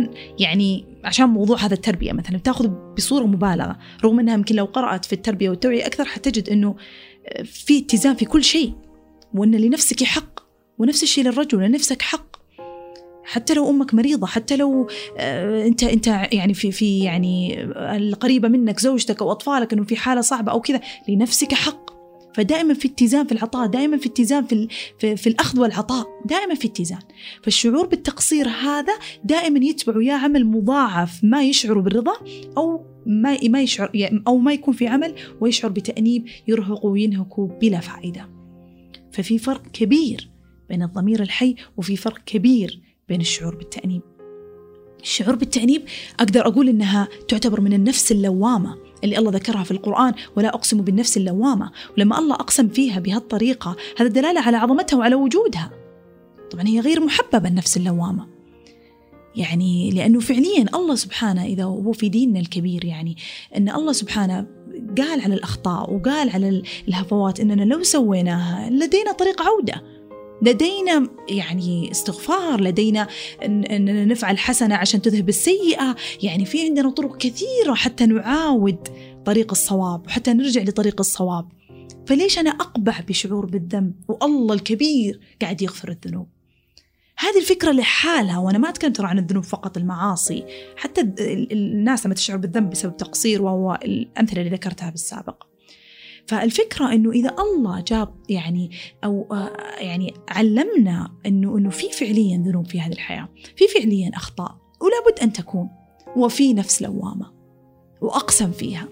عشان موضوع هذا التربية مثلا، تأخذ بصورة مبالغة، رغم أنها يمكن لو قرأت في التربية والتوعية أكثر حتجد إنه في اتزان في كل شيء، وأن لنفسك حق، ونفس الشيء للرجل، لنفسك حق. حتى لو أمك مريضة، حتى لو أنت يعني في يعني القريبة منك زوجتك أو أطفالك إنه في حالة صعبة أو كذا، لنفسك حق. فدائما في اتزان في العطاء، دائما في اتزان في الأخذ والعطاء، دائما في اتزان. فالشعور بالتقصير هذا دائما يتبعه يا عمل مضاعف ما يشعر بالرضا، أو ما يشعر أو ما يكون في عمل ويشعر بتأنيب يرهق وينهك بلا فائدة. ففي فرق كبير بين الضمير الحي، وفي فرق كبير بين الشعور بالتأنيب. الشعور بالتأنيب أقدر أقول إنها تعتبر من النفس اللوامة اللي الله ذكرها في القرآن، ولا أقسم بالنفس اللوامة. ولما الله أقسم فيها بهالطريقة هذا دلالة على عظمتها وعلى وجودها. طبعا هي غير محببة النفس اللوامة، يعني لأنه فعليا الله سبحانه إذا هو في ديننا الكبير، يعني أن الله سبحانه قال على الأخطاء وقال على الهفوات إننا لو سويناها لدينا طريق عودة، لدينا يعني استغفار، لدينا أن نفعل حسنة عشان تذهب السيئة. يعني في عندنا طرق كثيرة حتى نعاود طريق الصواب وحتى نرجع لطريق الصواب. فليش أنا أقبح بشعور بالذنب والله الكبير قاعد يغفر الذنوب؟ هذه الفكرة لحالها، وأنا ما أتكلم ترى عن الذنوب فقط، المعاصي، حتى الناس لما تشعر بالذنب بسبب تقصير، وهو الأمثلة اللي ذكرتها بالسابق. فالفكرة إنه إذا الله جاب يعني أو يعني علمنا إنه في فعليا ذنوب في هذه الحياة، في فعليا أخطاء، ولا بد أن تكون، وفي نفس لوامة وأقسم فيها.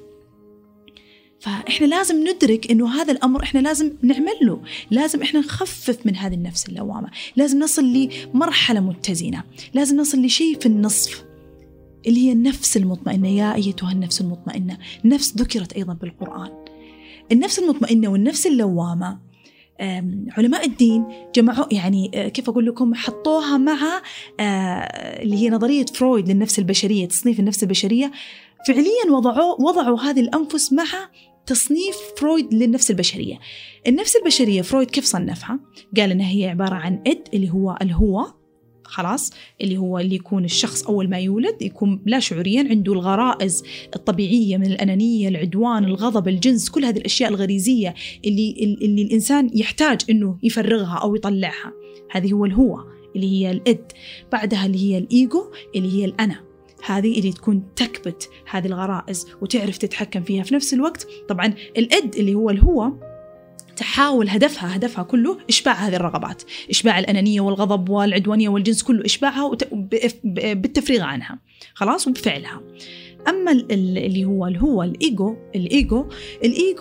فإحنا لازم ندرك إنه هذا الأمر إحنا لازم نعمل له، لازم إحنا نخفف من هذه النفس اللوامة، لازم نصل لمرحلة متزنة، لازم نصل لشيء في النصف اللي هي النفس المطمئنة. يا أيتها النفس المطمئنة، نفس ذكرت أيضا بالقرآن. النفس المطمئنة والنفس اللوامة علماء الدين جمعوا، يعني كيف أقول لكم، حطوها مع اللي هي نظرية فرويد للنفس البشرية، تصنيف النفس البشرية. فعليا وضعوا هذه الأنفس مع تصنيف فرويد للنفس البشرية. النفس البشرية فرويد كيف صنفها؟ قال إنها هي عبارة عن اللي هو الهوى، خلاص، اللي هو اللي يكون الشخص أول ما يولد يكون لا شعوريا عنده الغرائز الطبيعية من الأنانية، العدوان، الغضب، الجنس، كل هذه الأشياء الغريزية اللي الإنسان يحتاج إنه يفرغها أو يطلعها. هذه هو الهوى اللي هي الإد. بعدها اللي هي الإيجو اللي هي الأنا، هذه اللي تكون تكبت هذه الغرائز وتعرف تتحكم فيها. في نفس الوقت طبعا الإد اللي هو الهوى تحاول هدفها كله إشباع هذه الرغبات، إشباع الأنانية والغضب والعدوانية والجنس، كله إشباعها بالتفريغ عنها، خلاص، وبفعلها. أما اللي هو الإيجو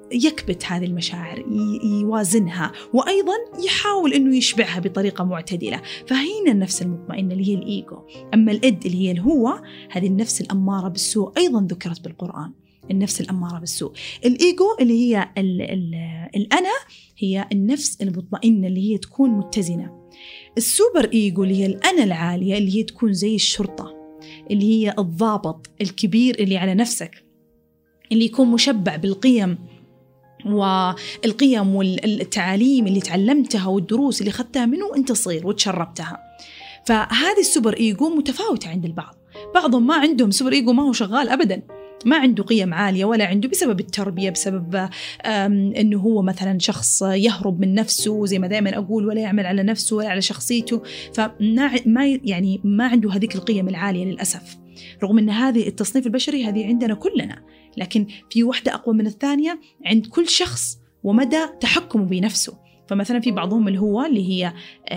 يكبت هذه المشاعر، يوازنها، وأيضا يحاول أنه يشبعها بطريقة معتدلة. فهنا النفس المطمئنة اللي هي الإيجو. أما الإد اللي هي الهو، هذه النفس الأمارة بالسوء، أيضا ذكرت بالقرآن، النفس الأمارة بالسوء. الإيجو اللي هي الأنا، هي النفس المطمئنة اللي هي تكون متزنة. السوبر إيجو اللي هي الأنا العالية، اللي هي تكون زي الشرطة، اللي هي الضابط الكبير اللي على نفسك، اللي يكون مشبع بالقيم والقيم والتعاليم اللي تعلمتها والدروس اللي أخذتها منه وأنت صغير وتشربتها. فهذه السوبر إيجو متفاوتة عند البعض. بعضهم ما عندهم سوبر إيجو، ما هو شغال أبداً، ما عنده قيم عالية ولا عنده، بسبب التربية، بسبب أنه هو مثلا شخص يهرب من نفسه زي ما دائما أقول، ولا يعمل على نفسه ولا على شخصيته، ما عنده هذيك القيم العالية للأسف. رغم أن هذه التصنيف البشري هذه عندنا كلنا، لكن في واحدة أقوى من الثانية عند كل شخص ومدى تحكمه بنفسه. فمثلا في بعضهم اللي هو اللي هي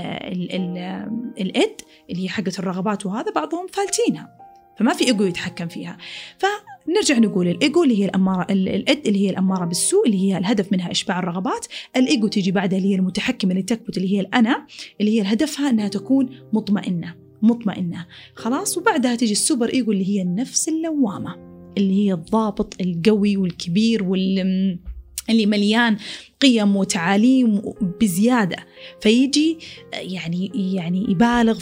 الإد اللي هي حقة الرغبات، وهذا بعضهم فالتينها، فما في إيجو يتحكم فيها. فنرجع نقول الإيجو اللي هي الأمارة، الإد اللي هي الأمارة بالسوء، اللي هي الهدف منها إشباع الرغبات. الإيجو تيجي بعدها اللي هي المتحكمة اللي تكبت، اللي هي الأنا، اللي هي هدفها أنها تكون مطمئنة خلاص. وبعدها تيجي السوبر إيجو اللي هي النفس اللوامة، اللي هي الضابط القوي والكبير اللي مليان قيم وتعاليم بزيادة. فيجي يعني يبالغ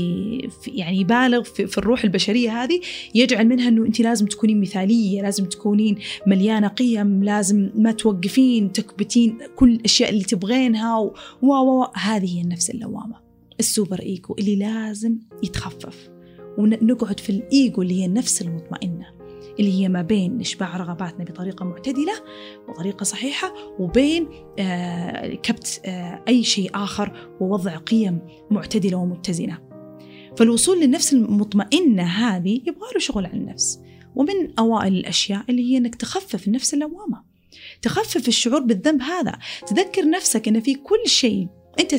في الروح البشرية هذه، يجعل منها أنه أنت لازم تكونين مثالية، لازم تكونين مليانة قيم، لازم ما توقفين، تكبتين كل الأشياء اللي تبغينها هذه هي النفس اللوامة، السوبر إيجو اللي لازم يتخفف، ونقعد في الإيجو اللي هي النفس المطمئنة، اللي هي ما بين إشباع رغباتنا بطريقة معتدلة وطريقة صحيحة، وبين كبت أي شيء آخر ووضع قيم معتدلة ومتزنة. فالوصول للنفس المطمئنة هذه يبغى له شغل على النفس، ومن أوائل الأشياء اللي هي أنك تخفف النفس اللوامة، تخفف الشعور بالذنب هذا. تذكر نفسك أن في كل شيء أنت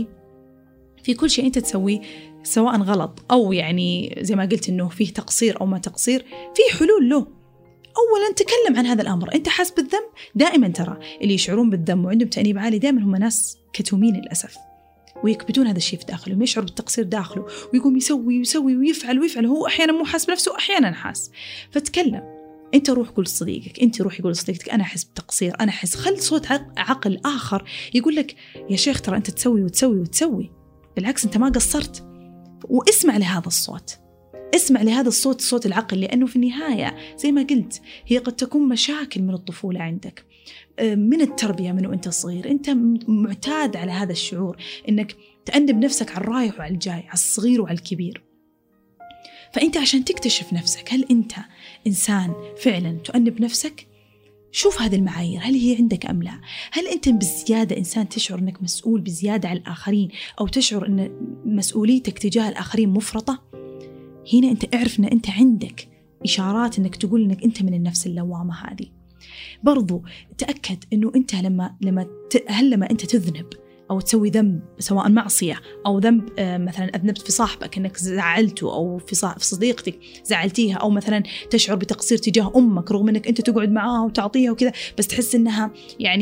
تسويه سواء غلط أو يعني زي ما قلت إنه فيه تقصير أو ما تقصير، فيه حلول له. أولا تكلم عن هذا الأمر. أنت حاسس بالذنب، دائما ترى اللي يشعرون بالذنب وعندهم تأنيب عالي دائما هم ناس كتومين للأسف، ويكبتون هذا الشيء في داخله، ويشعر بالتقصير داخله، ويقوم يسوي ويفعل. هو أحيانا مو حاس بنفسه، أحيانا حاس. فتكلم أنت، روح قول لصديقك، أنت روح يقول لصديقتك أنا أحس بتقصير، أنا أحس. خل صوت عقل آخر يقول لك يا شيخ ترى أنت تسوي. بالعكس أنت ما قصرت. واسمع لهذا الصوت، اسمع لهذا الصوت، صوت العقل، لأنه في النهاية زي ما قلت هي قد تكون مشاكل من الطفولة عندك، من التربية، من وأنت صغير. أنت معتاد على هذا الشعور، أنك تأنب نفسك على الرايح وعلى الجاي، على الصغير وعلى الكبير. فأنت عشان تكتشف نفسك، هل أنت إنسان فعلا تؤنب نفسك؟ شوف هذه المعايير، هل هي عندك أم لا؟ هل أنت بزيادة إنسان تشعر أنك مسؤول بزيادة على الآخرين، أو تشعر أن مسؤوليتك تجاه الآخرين مفرطة؟ هنا أنت اعرف أن أنت عندك إشارات أنك تقول أنك أنت من النفس اللوامة هذه. برضو تأكد أنه أنت لما أنت تذنب أو تسوي ذنب، سواء معصية أو ذنب، مثلا أذنبت في صاحبك أنك زعلته، أو في صديقتك زعلتيها، أو مثلا تشعر بتقصير تجاه أمك رغم أنك أنت تقعد معاها وتعطيها وكذا، بس تحس إنها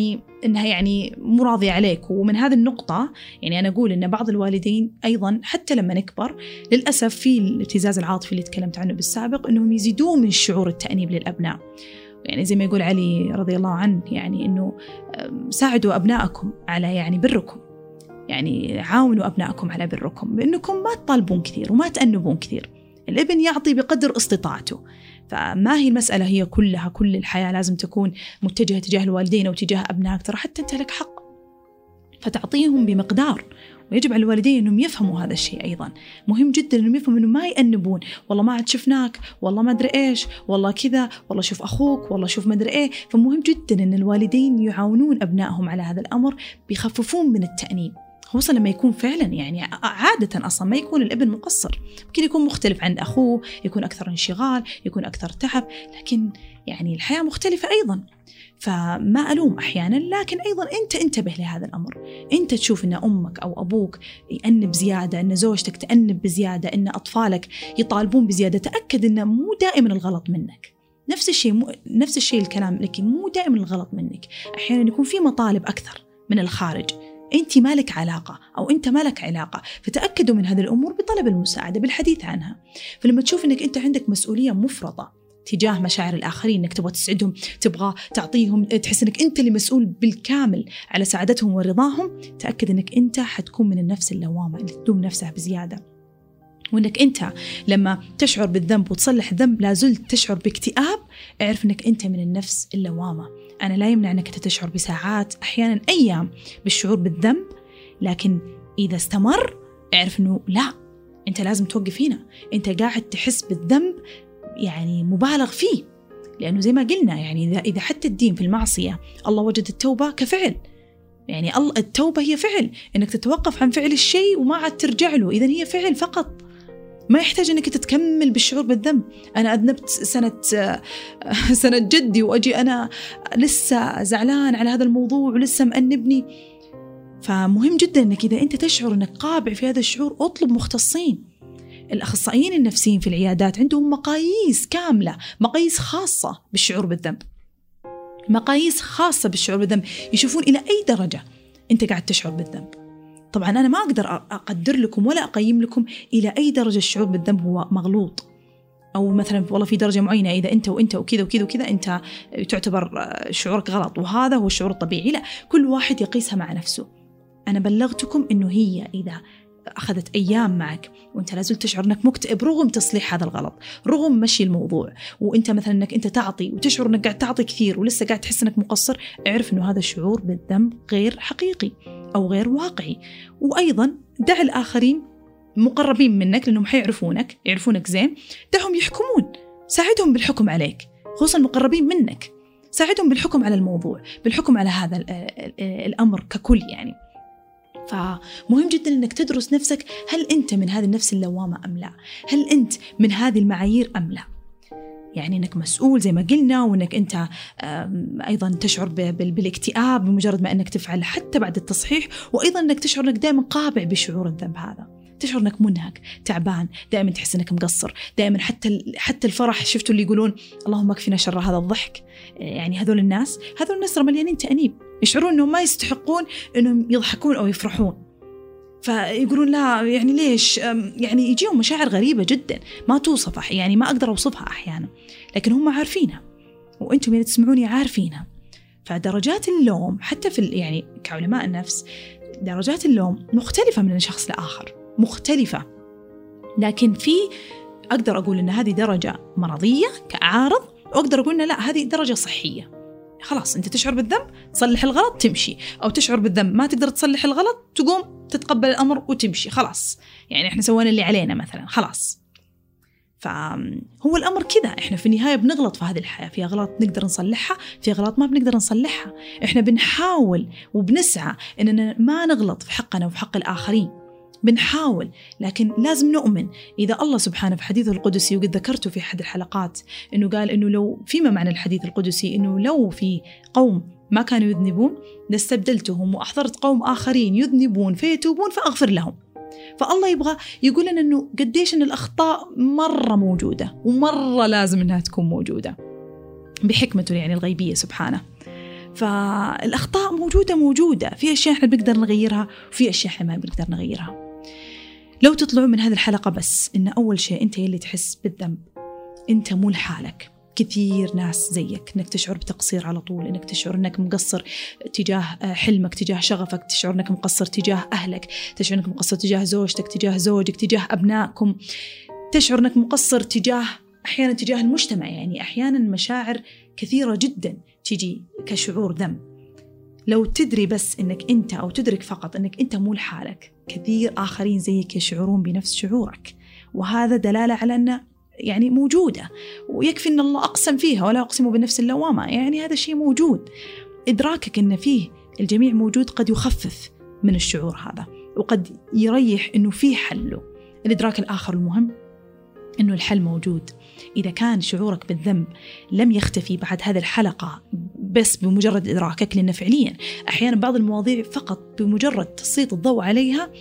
مو راضية عليك. ومن هذه النقطة يعني أنا أقول إن بعض الوالدين أيضا حتى لما نكبر للأسف في الابتزاز العاطفي اللي تكلمت عنه بالسابق، إنهم يزيدون من شعور التأنيب للأبناء. يعني زي ما يقول علي رضي الله عنه، يعني إنه ساعدوا أبنائكم على يعني بركم، يعني عاونوا أبنائكم على بركم، بأنكم ما تطالبون كثير وما تأنبون كثير. الابن يعطي بقدر استطاعته. فما هي المسألة هي كل الحياة لازم تكون متجهة تجاه الوالدين أو تجاه أبنائك، ترى حتى أنت لك حق فتعطيهم بمقدار. ويجب على الوالدين أنهم يفهموا هذا الشيء أيضا. مهم جدا أنهم يفهموا أنهم ما يأنبون، والله ما عاد شفناك، والله ما أدري إيش، والله كذا، والله شوف أخوك، والله شوف ما أدري إيه. فمهم جدا أن الوالدين يعاونون أبنائهم على هذا الأمر، بيخففون من التأنيب، خصوصا لما يكون فعلا يعني عادة أصلا ما يكون الابن مقصر، ممكن يكون مختلف عن أخوه، يكون أكثر انشغال، يكون أكثر تعب، لكن يعني الحياة مختلفة أيضا. فما ألوم أحيانا، لكن أيضا أنت انتبه لهذا الأمر. أنت تشوف أن أمك أو أبوك يأنب زيادة، أن زوجتك تأنب بزيادة، أن أطفالك يطالبون بزيادة، تأكد أن مو دائما الغلط منك، نفس الشيء الكلام، لكن مو دائما الغلط منك. أحيانا يكون في مطالب أكثر من الخارج، أنت مالك علاقة أو أنت مالك علاقة، فتأكدوا من هذه الأمور بطلب المساعدة، بالحديث عنها. فلما تشوف أنك أنت عندك مسؤولية مفرطة تجاه مشاعر الآخرين، أنك تبغى تسعدهم، تبغى تعطيهم، تحس أنك أنت اللي مسؤول بالكامل على سعادتهم ورضاهم، تأكد أنك أنت حتكون من النفس اللوامة اللي تدوم نفسها بزيادة. وأنك أنت لما تشعر بالذنب وتصلح الذنب لا زلت تشعر باكتئاب، اعرف أنك أنت من النفس اللوامة. أنا لا يمنع أنك تشعر بساعات، أحيانا أيام بالشعور بالذنب، لكن إذا استمر اعرف أنه لا، أنت لازم توقف هنا، أنت قاعد تحس بالذنب يعني مبالغ فيه. لأنه زي ما قلنا يعني إذا حتى الدين في المعصية الله وجد التوبة كفعل، يعني التوبة هي فعل، أنك تتوقف عن فعل الشيء وما عاد ترجع له، إذن هي فعل فقط، ما يحتاج أنك تتكمل بالشعور بالذنب. أنا أذنبت سنة جدي وأجي أنا لسه زعلان على هذا الموضوع ولسه مأنبني. فمهم جدا أنك إذا أنت تشعر أنك قابع في هذا الشعور أطلب مختصين. الأخصائيين النفسيين في العيادات عندهم مقاييس كاملة، مقاييس خاصة بالشعور بالذنب، مقاييس خاصة بالشعور بالذنب، يشوفون إلى أي درجة أنت قاعد تشعر بالذنب. طبعا أنا ما أقدر أقدر لكم ولا أقيم لكم إلى أي درجة الشعور بالذنب هو مغلوط، أو مثلا والله في درجة معينة إذا أنت وأنت وكذا وكذا وكذا أنت تعتبر شعورك غلط وهذا هو الشعور الطبيعي. لا، كل واحد يقيسها مع نفسه. أنا بلغتكم إنه هي إذا أخذت أيام معك وأنت لازلت تشعر أنك مكتئب رغم تصليح هذا الغلط، رغم مشي الموضوع، وأنت مثلا أنك أنت تعطي وتشعر أنك قاعد تعطي كثير ولسه قاعد تحس أنك مقصر، اعرف أنه هذا الشعور بالذنب غير حقيقي أو غير واقعي. وأيضا دع الآخرين مقربين منك لأنهم يعرفونك زين، دعهم يحكمون، ساعدهم بالحكم عليك، خصوصا المقربين منك، ساعدهم بالحكم على الموضوع، بالحكم على هذا الأمر ككل يعني. فمهم جدا أنك تدرس نفسك، هل أنت من هذه النفس اللوامة أم لا؟ هل أنت من هذه المعايير أم لا؟ يعني أنك مسؤول زي ما قلنا، وأنك أنت أيضا تشعر بالاكتئاب بمجرد ما أنك تفعل حتى بعد التصحيح، وأيضا أنك تشعر أنك دائما قابع بشعور الذنب هذا، تشعر أنك منهك تعبان، دائما تحس أنك مقصر، دائما حتى الفرح، شفتوا اللي يقولون اللهم اكفنا شر هذا الضحك، يعني هذول الناس مليانين تأنيب، يشعرون أنهم ما يستحقون أنهم يضحكون أو يفرحون، فيقولون لا يعني ليش، يعني يجيهم مشاعر غريبة جدا ما توصف، يعني ما أقدر أوصفها أحيانا، لكن هم عارفينها وأنتم اللي تسمعوني عارفينها. فدرجات اللوم حتى في يعني كعلماء النفس درجات اللوم مختلفة من شخص لآخر، مختلفة، لكن أقدر أقول أن هذه درجة مرضية كعارض، وأقدر أقول أن لا هذه درجة صحية. خلاص أنت تشعر بالذنب تصلح الغلط تمشي، أو تشعر بالذنب ما تقدر تصلح الغلط تقوم تتقبل الأمر وتمشي، خلاص يعني إحنا سوينا اللي علينا مثلا خلاص. فهو الأمر كذا، إحنا في النهاية بنغلط في هذه الحياة، في أغلاط نقدر نصلحها، في أغلاط ما بنقدر نصلحها. إحنا بنحاول وبنسعى إننا ما نغلط في حقنا وفي حق الآخرين، بنحاول، لكن لازم نؤمن إذا الله سبحانه في حديثه القدسي، وقد ذكرته في أحد الحلقات، إنه قال إنه لو فيما معنى الحديث القدسي إنه لو في قوم ما كانوا يذنبون لاستبدلتهم وأحضرت قوم آخرين يذنبون فيتوبون فأغفر لهم. فالله يبغى يقول لنا إنه قديش إن الأخطاء مرة موجودة ومرة لازم إنها تكون موجودة بحكمته يعني الغيبية سبحانه. فالأخطاء موجودة، في أشياء إحنا بنقدر نغيرها وفي أشياء إحنا ما بنقدر نغيرها. لو تطلعوا من هذه الحلقة بس إن أول شيء أنت اللي تحس بالذنب، أنت مو لحالك، كثير ناس زيك، إنك تشعر بتقصير على طول، إنك تشعر إنك مقصر تجاه حلمك، تجاه شغفك، تشعر إنك مقصر تجاه أهلك، تشعر إنك مقصر تجاه زوجتك، تجاه زوجك، تجاه أبنائكم، تشعر إنك مقصر أحيانا تجاه المجتمع. يعني أحيانا مشاعر كثيرة جدا تيجي كشعور ذنب. لو تدري بس إنك أنت، أو تدرك فقط إنك أنت مو لحالك، كثير آخرين زيك يشعرون بنفس شعورك، وهذا دلالة على أن يعني موجودة، ويكفي أن الله أقسم فيها ولا أقسم بالنفس اللوامة، يعني هذا الشيء موجود. إدراكك أن فيه الجميع موجود قد يخفف من الشعور هذا، وقد يريح أنه فيه حله. الإدراك الآخر المهم أنه الحل موجود. إذا كان شعورك بالذنب لم يختفي بعد هذه الحلقة بس بمجرد إدراكك، لأن فعليا أحيانا بعض المواضيع فقط بمجرد تسليط الضوء عليها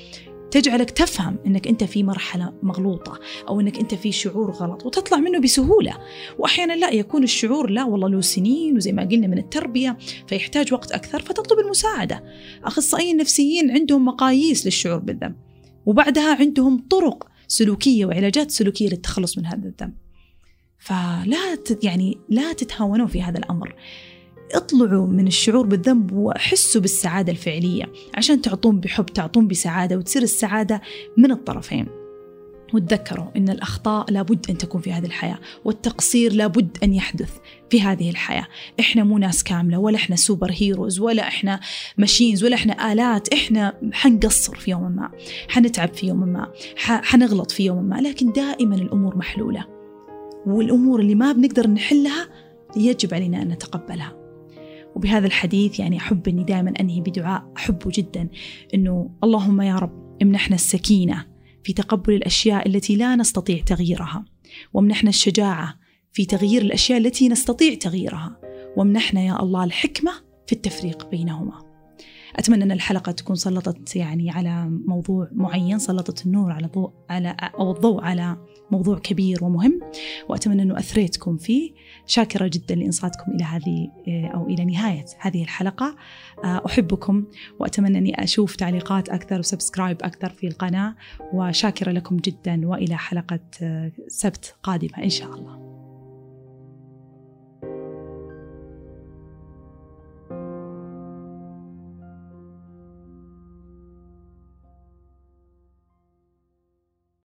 تجعلك تفهم أنك أنت في مرحلة مغلوطة أو أنك أنت في شعور غلط وتطلع منه بسهولة. وأحيانا لا، يكون الشعور لا والله له سنين وزي ما قلنا من التربية فيحتاج وقت أكثر، فتطلب المساعدة. أخصائيين نفسيين عندهم مقاييس للشعور بالذنب، وبعدها عندهم طرق سلوكية وعلاجات سلوكية للتخلص من هذا الذنب. فلا لا تتهاونوا في هذا الأمر. اطلعوا من الشعور بالذنب وحسوا بالسعادة الفعلية عشان تعطون بحب، تعطون بسعادة، وتصير السعادة من الطرفين. وتذكروا إن الأخطاء لابد أن تكون في هذه الحياة، والتقصير لابد أن يحدث في هذه الحياة. إحنا مو ناس كاملة، ولا إحنا سوبر هيروز، ولا إحنا ماشينز، ولا إحنا آلات. إحنا حنقصر في يوم ما، حنتعب في يوم ما، حنغلط في يوم ما، لكن دائما الأمور محلولة. والأمور اللي ما بنقدر نحلها يجب علينا أن نتقبلها. وبهذا الحديث أحب أني دائما أنهي بدعاء أحبه جدا، أنه اللهم يا رب امنحنا السكينة في تقبل الأشياء التي لا نستطيع تغييرها، وامنحنا الشجاعة في تغيير الأشياء التي نستطيع تغييرها، وامنحنا يا الله الحكمة في التفريق بينهما. أتمنى أن الحلقة تكون سلطت على موضوع معين، سلطت النور على الضوء على موضوع كبير ومهم، وأتمنى أنه أثريتكم فيه. شاكرة جدا لإنصاتكم إلى هذه أو إلى نهاية هذه الحلقة. أحبكم، وأتمنى أني أشوف تعليقات أكثر وسبسكرايب أكثر في القناة، وشاكرة لكم جدا، وإلى حلقة سبت قادمة إن شاء الله.